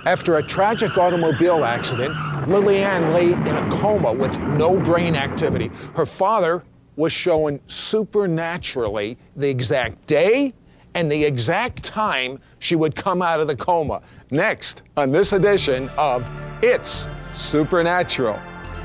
After a tragic automobile accident, Lillian lay in a coma with no brain activity. Her father was shown supernaturally the exact day and the exact time she would come out of the coma. Next on this edition of It's Supernatural.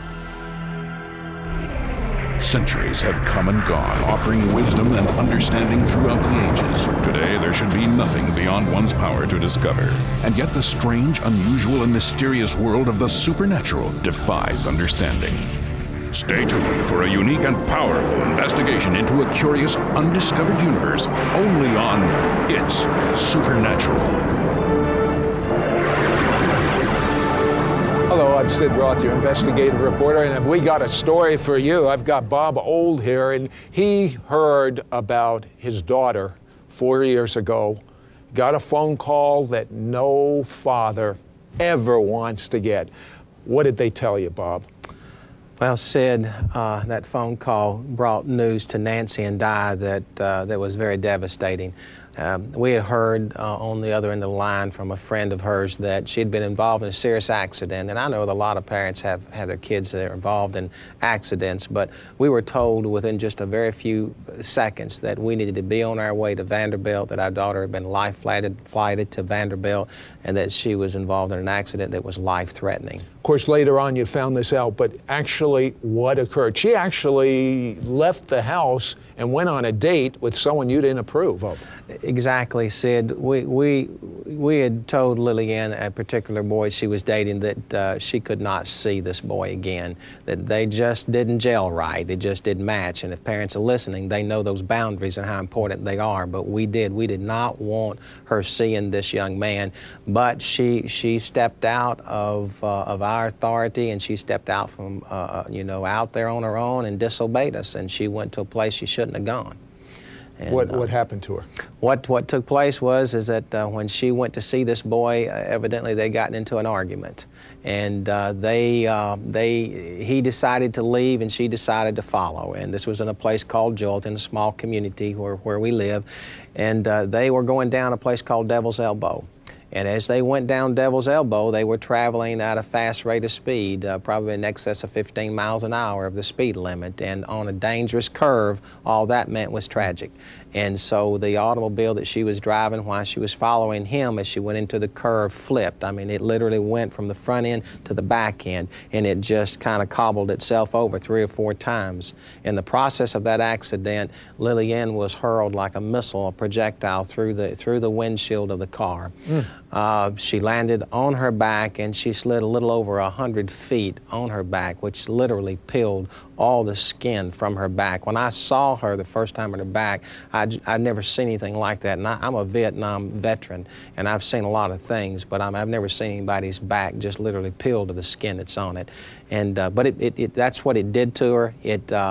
Centuries have come and gone, offering wisdom and understanding throughout the ages. Today, there should be nothing beyond one's power to discover. And yet the strange, unusual, and mysterious world of the supernatural defies understanding. Stay tuned for a unique and powerful investigation into a curious, undiscovered universe, only on It's Supernatural. Hello, I'm Sid Roth, your investigative reporter, and if we got a story for you, I've got Bob Old here, and he heard about his daughter 4 years ago, got a phone call that no father ever wants to get. What did they tell you, Bob? Well, Sid, that phone call brought news to Nancy and I that was very devastating. We had heard on the other end of the line from a friend of hers that she'd been involved in a serious accident, and I know that a lot of parents have their kids that are involved in accidents, but we were told within just a very few seconds that we needed to be on our way to Vanderbilt, that our daughter had been life-flighted to Vanderbilt, and that she was involved in an accident that was life-threatening. Of course, later on you found this out, but actually what occurred? She actually left the house and went on a date with someone you didn't approve of. Exactly, Sid. We had told Lillian, a particular boy she was dating, that she could not see this boy again, that they just didn't gel right, they just didn't match. And if parents are listening, they know those boundaries and how important they are, but we did not want her seeing this young man. But she stepped out of our authority, and she stepped out from, out there on her own and disobeyed us, and she went to a place she shouldn't have gone. And, what happened to her? What took place was that when she went to see this boy, evidently they gotten into an argument, and he decided to leave and she decided to follow. And this was in a place called Jolt, in a small community where we live, and they were going down a place called Devil's Elbow. And as they went down Devil's Elbow, they were traveling at a fast rate of speed, probably in excess of 15 miles an hour of the speed limit. And on a dangerous curve, all that meant was tragic. And so the automobile that she was driving while she was following him as she went into the curve flipped. I mean, it literally went from the front end to the back end, and it just kind of cobbled itself over 3 or 4 times. In the process of that accident, Lillian was hurled like a missile, a projectile, through the windshield of the car. She landed on her back, and she slid a little over 100 feet on her back, which literally peeled all the skin from her back. When I saw her the first time on her back, I'd never seen anything like that. And I'm a Vietnam veteran, and I've seen a lot of things, but I've never seen anybody's back just literally peeled to the skin that's on it. And but that's what it did to her.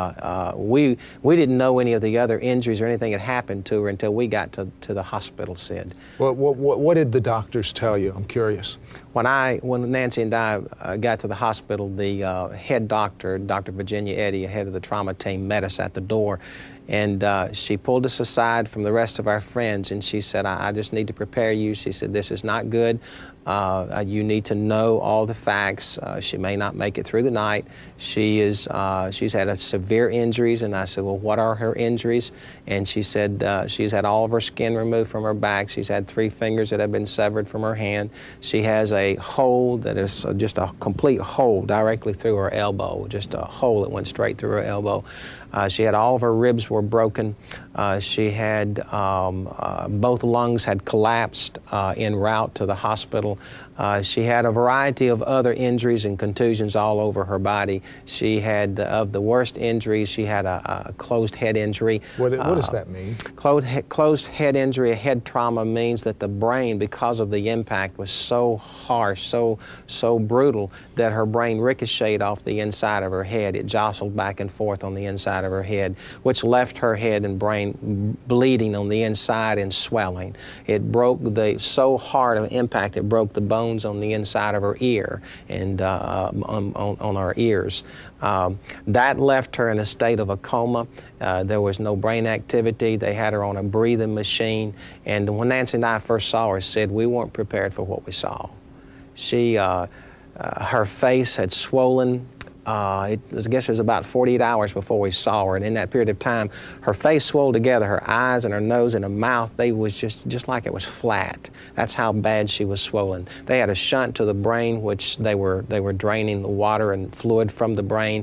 We didn't know any of the other injuries or anything that happened to her until we got to the hospital, Sid. What did the doctors tell you? I'm curious. When Nancy and I got to the hospital, the head doctor, Dr. Virginia Eddy, head of the trauma team, met us at the door. And she pulled us aside from the rest of our friends, and she said, I just need to prepare you. She said, this is not good. You need to know all the facts. She may not make it through the night. She's had severe injuries. And I said, well, what are her injuries? And she said she's had all of her skin removed from her back. She's had 3 fingers that have been severed from her hand. She has a hole that is just a complete hole directly through her elbow, just a hole that went straight through her elbow. She had all of her ribs were broken. She had both lungs had collapsed en route to the hospital. She had a variety of other injuries and contusions all over her body. She had, of the worst injuries, she had a closed head injury. What does that mean? Closed head injury, a head trauma, means that the brain, because of the impact, was so harsh, so brutal, that her brain ricocheted off the inside of her head. It jostled back and forth on the inside of her head, which left her head and brain bleeding on the inside and swelling. It broke so hard of impact, it broke the bones on the inside of her ear and on her ears. That left her in a state of a coma. There was no brain activity. They had her on a breathing machine. And when Nancy and I first saw her, said we weren't prepared for what we saw. Her face had swollen. I guess it was about 48 hours before we saw her, and in that period of time, her face swelled together, her eyes and her nose and her mouth, they was just like it was flat. That's how bad she was swollen. They had a shunt to the brain, which they were draining the water and fluid from the brain.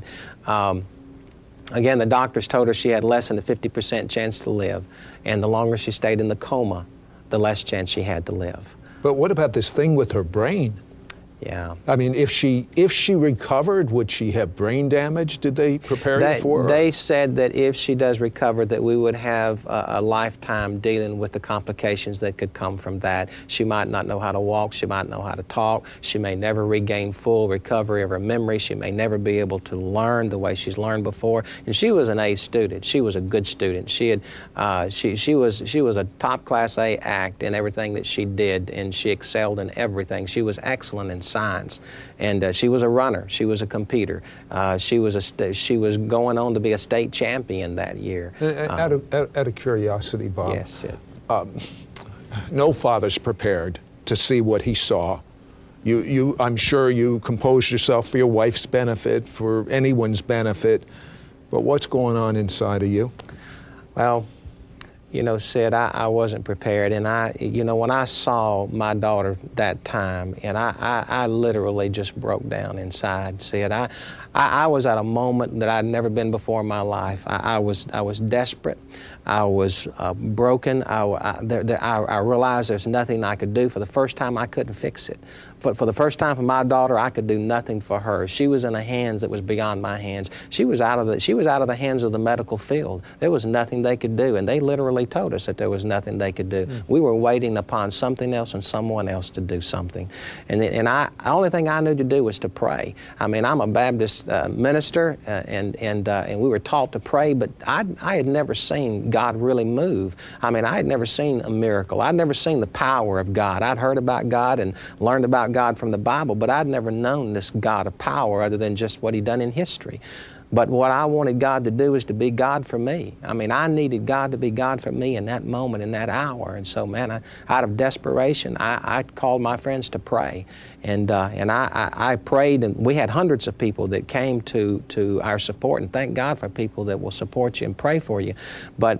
Again, the doctors told her she had less than a 50% chance to live, and the longer she stayed in the coma, the less chance she had to live. But what about this thing with her brain? Yeah. I mean, if she recovered, would she have brain damage? Did they prepare you for her? They said that if she does recover, that we would have a lifetime dealing with the complications that could come from that. She might not know how to walk. She might know how to talk. She may never regain full recovery of her memory. She may never be able to learn the way she's learned before. And she was an A student. She was a good student. She was a top class A act in everything that she did, and she excelled in everything. She was excellent in science, and she was a runner. She was a competitor. She was going on to be a state champion that year. Out of curiosity, Bob. Yes. No father's prepared to see what he saw. I'm sure you composed yourself for your wife's benefit, for anyone's benefit, but what's going on inside of you? Well, you know, Sid, I wasn't prepared, and when I saw my daughter that time, and I literally just broke down inside, Sid. I was at a moment that I'd never been before in my life. I was desperate. I was broken. I realized there's nothing I could do. For the first time, I couldn't fix it. For the first time for my daughter, I could do nothing for her. She was in the hands that was beyond my hands. She was out of the hands of the medical field. There was nothing they could do, and they literally told us that there was nothing they could do. We were waiting upon something else and someone else to do something. And the only thing I knew to do was to pray. I mean, I'm a Baptist minister, and we were taught to pray, but I had never seen God really move. I mean, I had never seen a miracle. I'd never seen the power of God. I'd heard about God and learned about God from the Bible, but I'd never known this God of power other than just what He'd done in history. But what I wanted God to do is to be God for me. I mean, I needed God to be God for me in that moment, in that hour. And so, man, out of desperation, I called my friends to pray. And I prayed, and we had hundreds of people that came to our support. And thank God for people that will support you and pray for you. But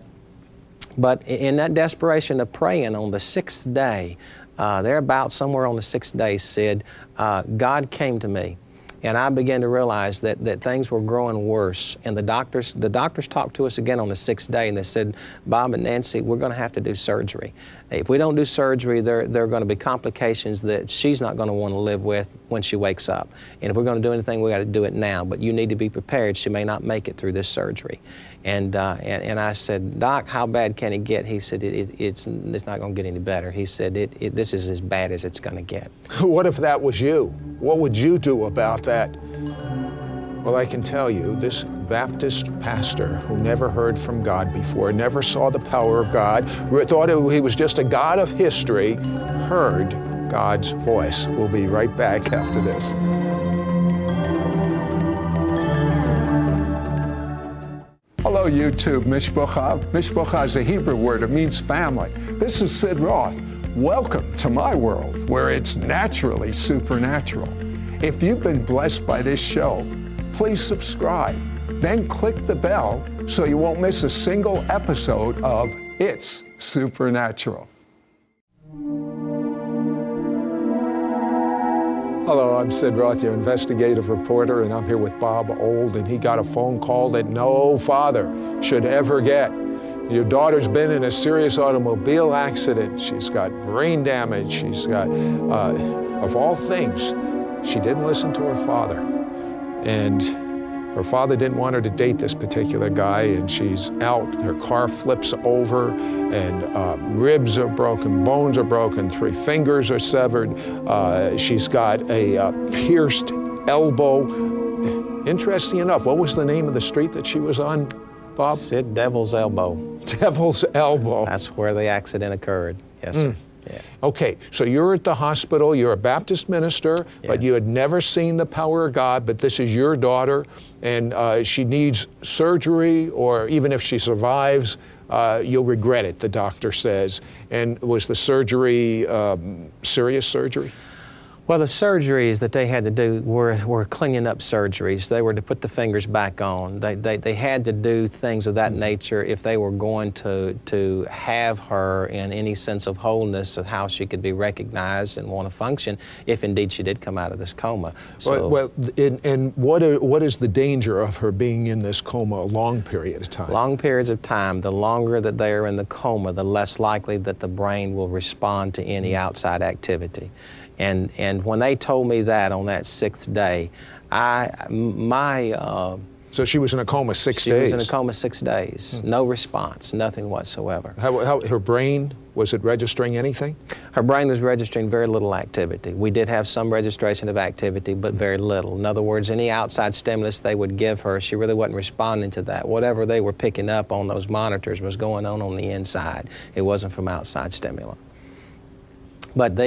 in that desperation of praying on the sixth day, thereabouts somewhere on the sixth day, Sid, God came to me. And I began to realize that things were growing worse. And the doctors talked to us again on the sixth day, and they said, Bob and Nancy, we're going to have to do surgery. If we don't do surgery, there are going to be complications that she's not going to want to live with when she wakes up. And if we're going to do anything, we got to do it now. But you need to be prepared. She may not make it through this surgery. And I said, Doc, how bad can it get? He said, it's not going to get any better. He said, this is as bad as it's going to get. What if that was you? What would you do about that? Well, I can tell you, this Baptist pastor who never heard from God before, never saw the power of God, thought he was just a God of history, heard God's voice. We'll be right back after this. Hello, YouTube, Mishpocha. Mishpocha is a Hebrew word. It means family. This is Sid Roth. Welcome to my world, where it's naturally supernatural. If you've been blessed by this show, please subscribe. Then click the bell so you won't miss a single episode of It's Supernatural. Hello, I'm Sid Roth, your investigative reporter, and I'm here with Bob Old, and he got a phone call that no father should ever get. Your daughter's been in a serious automobile accident. She's got brain damage. She's got, of all things, she didn't listen to her father. And her father didn't want her to date this particular guy, and she's out. Her car flips over, and ribs are broken, bones are broken, 3 fingers are severed. She's got a pierced elbow. Interesting enough, what was the name of the street that she was on, Bob? Sid, Devil's Elbow. Devil's Elbow. That's where the accident occurred. Yes, sir. Yeah. Okay, so you're at the hospital, you're a Baptist minister, yes, but you had never seen the power of God, but this is your daughter, and she needs surgery, or even if she survives, you'll regret it, the doctor says. And was the surgery serious surgery? Well, the surgeries that they had to do were cleaning up surgeries. They were to put the fingers back on. They had to do things of that nature if they were going to have her in any sense of wholeness of how she could be recognized and want to function if indeed she did come out of this coma. So, and what is the danger of her being in this coma a long period of time? Long periods of time. The longer that they are in the coma, the less likely that the brain will respond to any outside activity. And when they told me that on that 6th day, So she was in a coma 6 days? She was in a coma 6 days. No response, nothing whatsoever. How her brain, was it registering anything? Her brain was registering very little activity. We did have some registration of activity, but very little. In other words, any outside stimulus they would give her, she really wasn't responding to that. Whatever they were picking up on those monitors was going on the inside. It wasn't from outside stimuli. But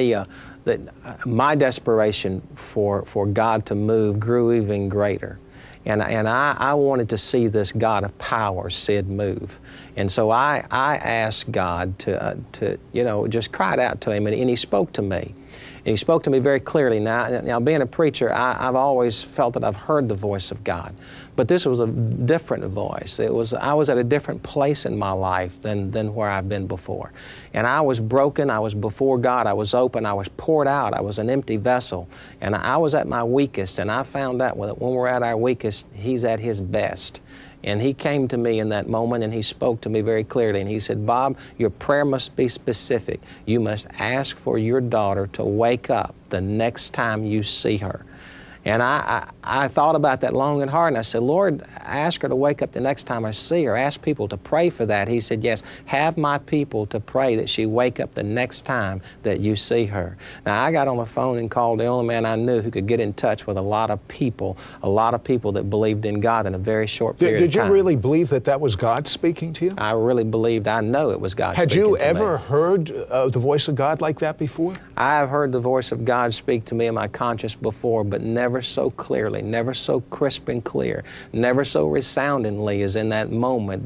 my desperation for God to move grew even greater. And I wanted to see this God of power, Sid, move. And so I asked God to just cried out to him, and he spoke to me. And he spoke to me very clearly. Now being a preacher, I've always felt that I've heard the voice of God. But this was a different voice. I was at a different place in my life than where I've been before. And I was broken. I was before God. I was open. I was poured out. I was an empty vessel. And I was at my weakest. And I found out that when we're at our weakest, He's at His best. And He came to me in that moment and He spoke to me very clearly. And He said, Bob, your prayer must be specific. You must ask for your daughter to wake up the next time you see her. And I thought about that long and hard, and I said, Lord, ask her to wake up the next time I see her. Ask people to pray for that. He said, yes, have my people to pray that she wake up the next time that you see her. Now, I got on the phone and called the only man I knew who could get in touch with a lot of people that believed in God in a very short period of time. Did you really believe that was God speaking to you? I really believed. I know it was God speaking to me. Had you ever heard the voice of God like that before? I have heard the voice of God speak to me in my conscience before, but never so clearly, never so crisp and clear, never so resoundingly as in that moment,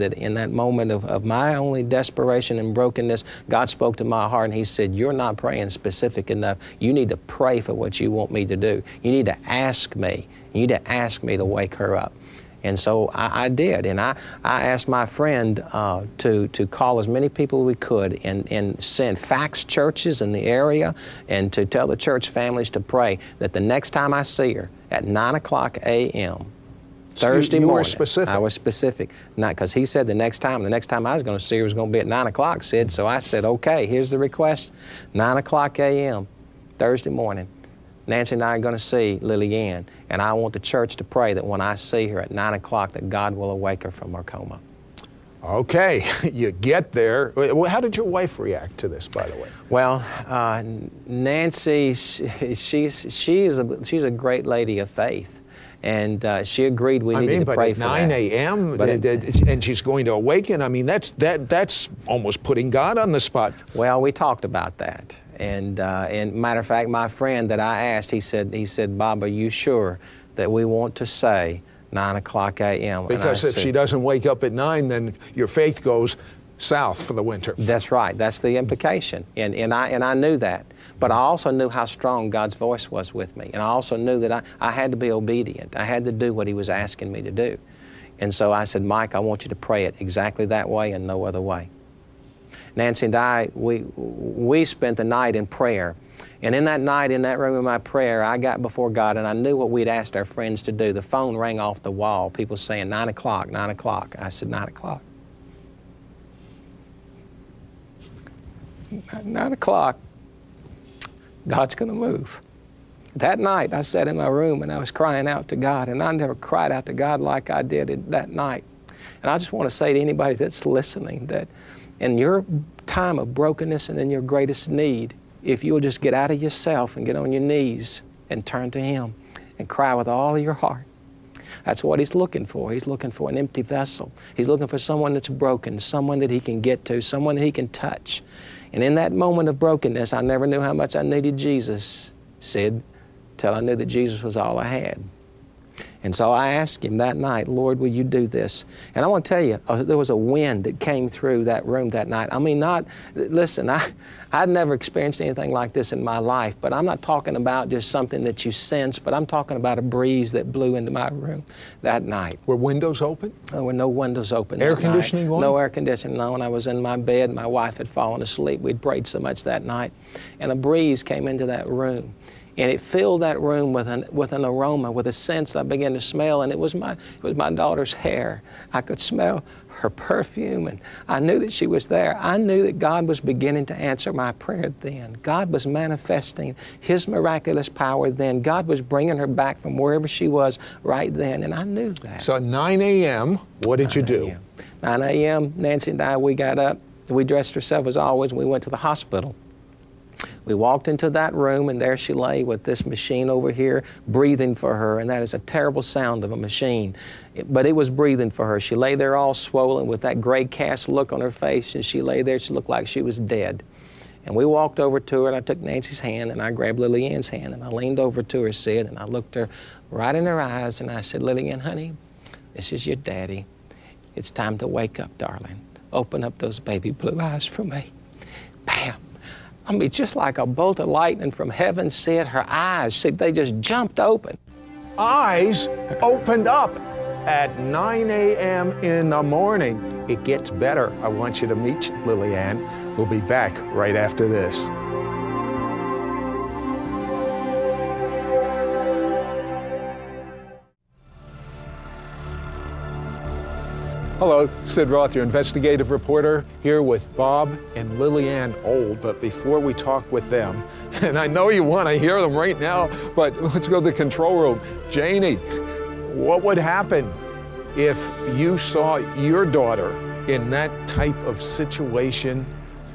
of my only desperation and brokenness, God spoke to my heart and He said, you're not praying specific enough. You need to pray for what you want me to do. You need to ask me. You need to ask me to wake her up. And so I did, and I asked my friend to call as many people as we could and send fax churches in the area and to tell the church families to pray that the next time I see her at 9:00 a.m. Thursday morning. You were specific. I was specific. Not because he said the next time I was going to see her was going to be at 9:00, Sid. So I said, okay, here's the request, 9:00 a.m. Thursday morning. Nancy and I are going to see Lily Ann, and I want the church to pray that when I see her at 9:00 that God will awake her from her coma. Okay, you get there. How did your wife react to this, by the way? Well, Nancy, she's a great lady of faith. And she agreed we needed to pray for that. But at 9 a.m., and she's going to awaken, that's almost putting God on the spot. Well, we talked about that. And matter of fact, my friend that I asked, he said, Bob, are you sure that we want to say 9:00 a.m.? Because if she doesn't wake up at 9, then your faith goes south for the winter. That's right. That's the implication. And I knew that. But I also knew how strong God's voice was with me. And I also knew that I had to be obedient. I had to do what He was asking me to do. And so I said, Mike, I want you to pray it exactly that way and no other way. Nancy and I, we spent the night in prayer. And in that night, in that room of my prayer, I got before God and I knew what we'd asked our friends to do. The phone rang off the wall. People saying, 9:00, 9:00. I said, 9:00. 9:00. God's going to move. That night, I sat in my room and I was crying out to God, and I never cried out to God like I did that night. And I just want to say to anybody that's listening that in your time of brokenness and in your greatest need, if you'll just get out of yourself and get on your knees and turn to Him and cry with all of your heart, that's what He's looking for. He's looking for an empty vessel. He's looking for someone that's broken, someone that He can get to, someone that He can touch. And in that moment of brokenness, I never knew how much I needed Jesus, Sid, till I knew that Jesus was all I had. And so I asked him that night, Lord, will you do this? And I want to tell you, there was a wind that came through that room that night. I mean, listen, I'd never experienced anything like this in my life, but I'm not talking about just something that you sense, but I'm talking about a breeze that blew into my room that night. Were windows open? There were no windows open. Air conditioning on? No air conditioning on. I was in my bed. My wife had fallen asleep. We'd prayed so much that night. And a breeze came into that room. And it filled that room with an aroma, with a sense I began to smell, and it was my daughter's hair. I could smell her perfume, and I knew that she was there. I knew that God was beginning to answer my prayer then. God was manifesting His miraculous power then. God was bringing her back from wherever she was right then, and I knew that. So at 9 a.m., what did you do? 9 a.m., Nancy and I, we got up, we dressed ourselves as always, and we went to the hospital. We walked into that room, and there she lay with this machine over here breathing for her, and that is a terrible sound of a machine. But it was breathing for her. She lay there all swollen with that gray cast look on her face, and she lay there. She looked like she was dead. And we walked over to her, and I took Nancy's hand, and I grabbed Lily Ann's hand, and I leaned over to her, Sid, and I looked her right in her eyes, and I said, Lily Ann, honey, this is your daddy. It's time to wake up, darling. Open up those baby blue eyes for me. Bam. I mean, just like a bolt of lightning from heaven, Sid, her eyes, Sid, they just jumped open. Eyes opened up at 9 a.m. in the morning. It gets better. I want you to meet Lily Ann. We'll be back right after this. Hello, Sid Roth, your investigative reporter, here with Bob and Lily Ann Old. But before we talk with them, and I know you want to hear them right now, but let's go to the control room. Janie, what would happen if you saw your daughter in that type of situation?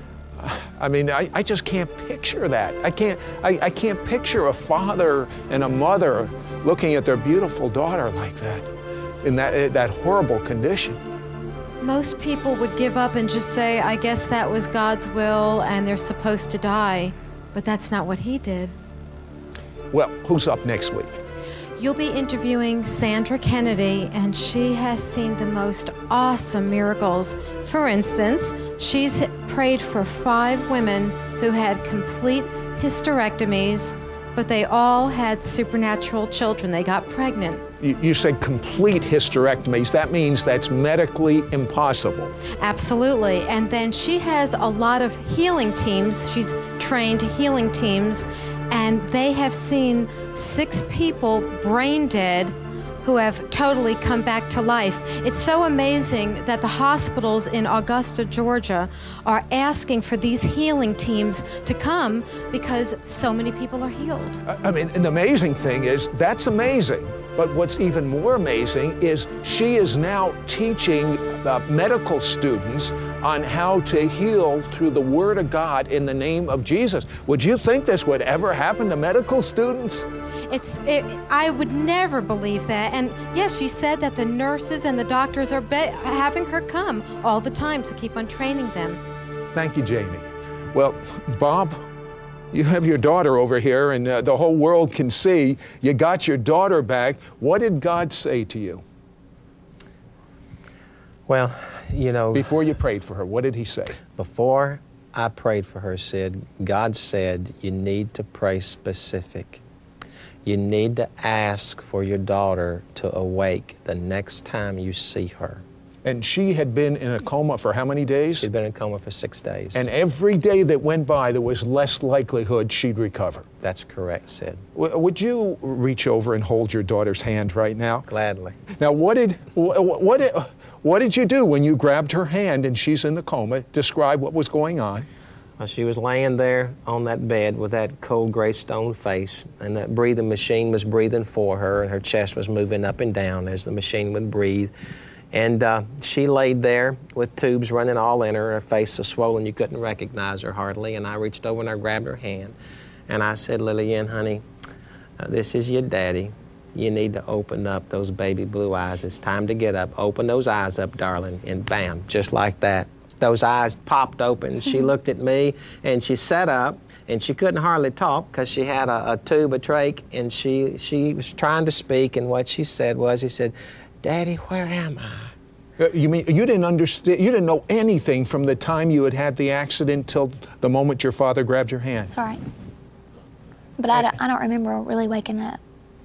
I mean, I just can't picture that. I can't picture a father and a mother looking at their beautiful daughter like that, in that horrible condition. Most people would give up and just say, I guess that was God's will and they're supposed to die. But that's not what He did. Well, who's up next week? You'll be interviewing Sandra Kennedy, and she has seen the most awesome miracles. For instance, she's prayed for 5 women who had complete hysterectomies, but they all had supernatural children. They got pregnant. You said complete hysterectomies. That means that's medically impossible. Absolutely. And then she has a lot of healing teams. She's trained healing teams, and they have seen 6 people brain dead who have totally come back to life. It's so amazing that the hospitals in Augusta, Georgia are asking for these healing teams to come because so many people are healed. I mean, an amazing thing is, that's amazing. But what's even more amazing is she is now teaching medical students on how to heal through the Word of God in the name of Jesus. Would you think this would ever happen to medical students? I would never believe that. And yes, she said that the nurses and the doctors are having her come all the time to keep on training them. Thank you, Jamie. Well, Bob, you have your daughter over here, and the whole world can see you got your daughter back. What did God say to you? Well, you know, before you prayed for her, what did He say? Before I prayed for her, Sid, God said, you need to pray specific. You need to ask for your daughter to awake the next time you see her. And she had been in a coma for how many days? She'd been in a coma for 6 days. And every day that went by, there was less likelihood she'd recover. That's correct, Sid. Would you reach over and hold your daughter's hand right now? Gladly. Now, what did you do when you grabbed her hand and she's in the coma? Describe what was going on. Well, she was laying there on that bed with that cold gray stone face, and that breathing machine was breathing for her, and her chest was moving up and down as the machine would breathe. And she laid there with tubes running all in her. Her face was swollen. You couldn't recognize her hardly. And I reached over and I grabbed her hand. And I said, Lily Ann, honey, this is your daddy. You need to open up those baby blue eyes. It's time to get up. Open those eyes up, darling. And bam, just like that, those eyes popped open. She looked at me, and she sat up, and she couldn't hardly talk because she had a tube, a trach, and she was trying to speak, and what she said was, he said, "Daddy, where am I?" You mean you didn't understand, you didn't know anything from the time you had the accident till the moment your father grabbed your hand? That's right. But I don't remember really waking up.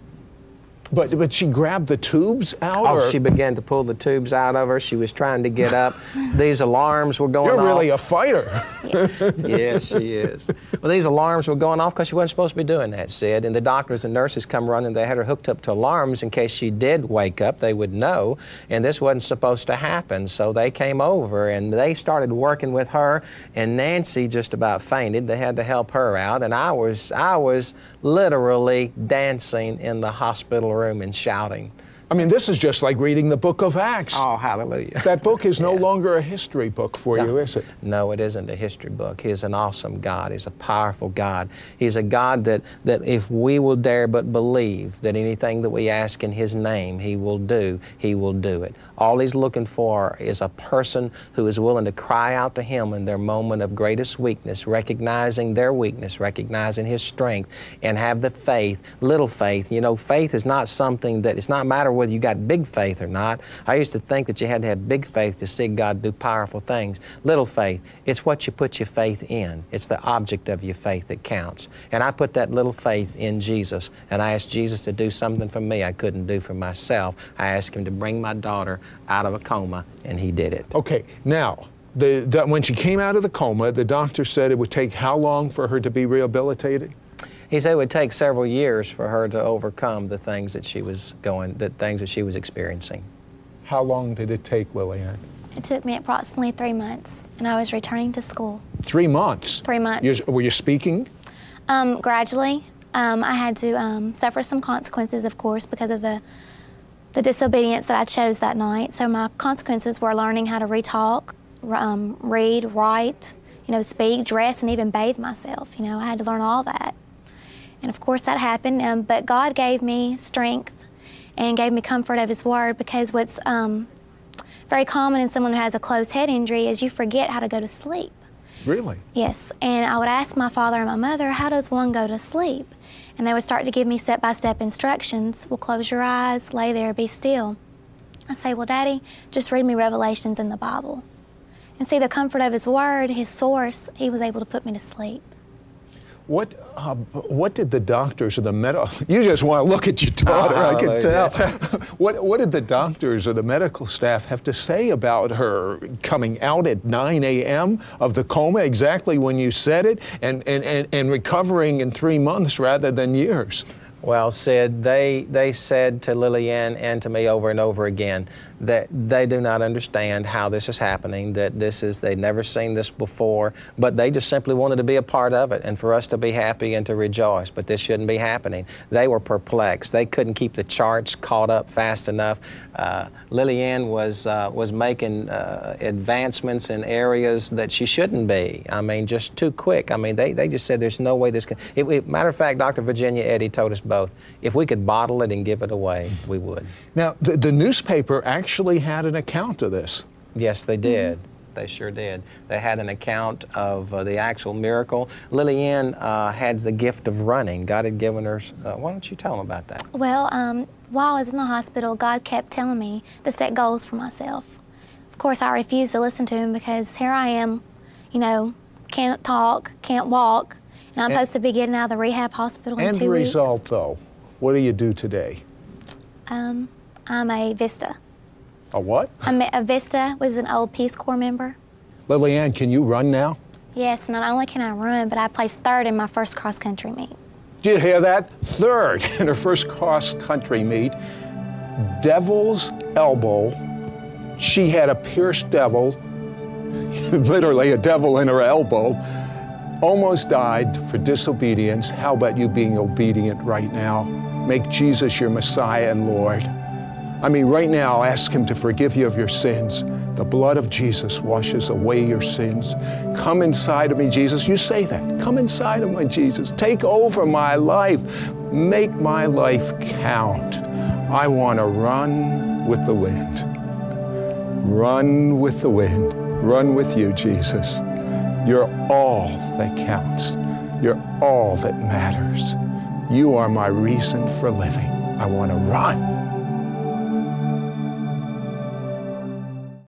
But she grabbed the tubes out? Oh, or? she began to pull the tubes out of her. She was trying to get up. These alarms were going off. You're really a fighter. Yes, she is. Well, these alarms were going off because she wasn't supposed to be doing that, Sid. And the doctors and nurses come running. They had her hooked up to alarms in case she did wake up. They would know. And this wasn't supposed to happen. So they came over and they started working with her. And Nancy just about fainted. They had to help her out. And I was literally dancing in the hospital room and shouting. I mean, this is just like reading the book of Acts. Oh, hallelujah. That book is no longer a history book for you, is it? No, it isn't a history book. He's an awesome God. He's a powerful God. He's a God that if we will dare but believe that anything that we ask in His name He will do it. All He's looking for is a person who is willing to cry out to Him in their moment of greatest weakness, recognizing their weakness, recognizing His strength, and have the faith, little faith. You know, faith is not something that, it's not a matter whether you got big faith or not. I used to think that you had to have big faith to see God do powerful things. Little faith, it's what you put your faith in. It's the object of your faith that counts. And I put that little faith in Jesus, and I asked Jesus to do something for me I couldn't do for myself. I asked Him to bring my daughter out of a coma, and He did it. Okay, now, when she came out of the coma, the doctor said it would take how long for her to be rehabilitated? He said it would take several years for her to overcome the things that she was experiencing. How long did it take, Lillian? It took me approximately 3 months, and I was returning to school. 3 months? 3 months. Were you speaking? Gradually. I had to suffer some consequences, of course, because of the disobedience that I chose that night. So my consequences were learning how to retalk, read, write, speak, dress, and even bathe myself. I had to learn all that. And of course that happened, but God gave me strength and gave me comfort of His Word, because what's very common in someone who has a closed head injury is you forget how to go to sleep. Really? Yes, and I would ask my father and my mother, how does one go to sleep? And they would start to give me step-by-step instructions. Well, close your eyes, lay there, be still. I say, well, Daddy, just read me Revelations in the Bible. And see, the comfort of His Word, His source, He was able to put me to sleep. What did the doctors or the medical... You just want to look at your daughter, I can tell. What did the doctors or the medical staff have to say about her coming out at 9 a.m. of the coma, exactly when you said it, and recovering in 3 months rather than years? Well, Sid, they said to Lillian and to me over and over again that they do not understand how this is happening, that they'd never seen this before, but they just simply wanted to be a part of it and for us to be happy and to rejoice, but this shouldn't be happening. They were perplexed. They couldn't keep the charts caught up fast enough. Lillian was making advancements in areas that she shouldn't be. I mean, just too quick. I mean, they just said there's no way this can... Matter of fact, Dr. Virginia Eddy told us both, if we could bottle it and give it away, we would. Now, the newspaper actually had an account of this. Yes, they did. They sure did. They had an account of the actual miracle. Lillian had the gift of running. God had given her... why don't you tell them about that? Well, while I was in the hospital, God kept telling me to set goals for myself. Of course, I refused to listen to Him because here I am, can't talk, can't walk, and I'm supposed to be getting out of the rehab hospital in 2 weeks. End result, though, what do you do today? I'm a VISTA. A what? A VISTA was an old Peace Corps member. Lillian, can you run now? Yes, not only can I run, but I placed third in my first cross-country meet. Did you hear that? Third in her first cross-country meet. Devil's elbow. She had a pierced devil, literally a devil in her elbow. Almost died for disobedience. How about you being obedient right now? Make Jesus your Messiah and Lord. I mean, right now, ask Him to forgive you of your sins. The blood of Jesus washes away your sins. Come inside of me, Jesus. You say that. Come inside of me, Jesus. Take over my life. Make my life count. I want to run with the wind. Run with the wind. run with you, Jesus. You're all that counts. You're all that matters. You are my reason for living. I want to run.